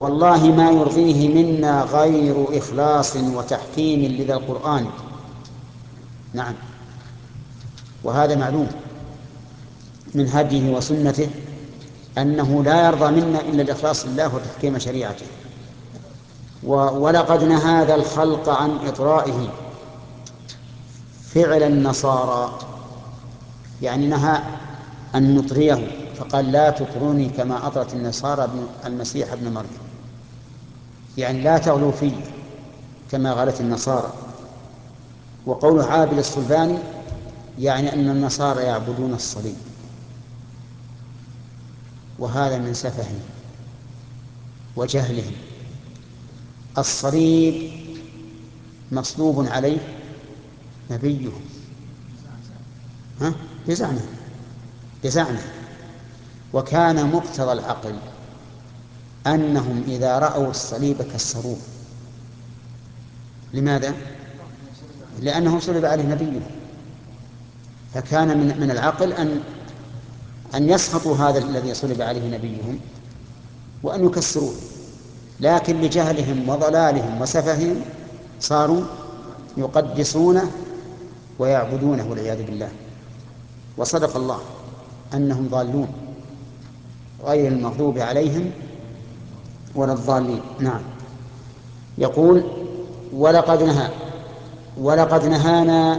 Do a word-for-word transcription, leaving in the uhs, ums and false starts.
والله ما يرضيه منا غير إخلاص وتحكيم لذا القرآن. نعم، وهذا معلوم من هديه وسنته أنه لا يرضى منا إلا الإخلاص لله وتحكيم شريعته. ولقد نهى ذا الخلق عن إطرائه فعل النصارى، يعني نهى أن نطريه، فقال لا تطروني كما أطرت النصارى المسيح ابن مريم، يعني لا تغلوا في كما غلت النصارى. وقول عابد الصلباني يعني أن النصارى يعبدون الصليب، وهذا من سفههم وجهلهم. الصليب مصلوب عليه نبيهم، ها بزعمه بزعمه وكان مقتضى العقل أنهم إذا رأوا الصليب كسروه. لماذا؟ لأنه صلب عليه نبيهم، فكان من من العقل أن أن يسخطوا هذا الذي صلب عليه نبيهم وأن يكسروه، لكن لجهلهم وضلالهم وسفههم صاروا يقدسونه ويعبدونه والعياذ بالله. وصدق الله أنهم ضالون غير المغضوب عليهم ولا الضالين. نعم. يقول ولقد نهى ولقد نهانا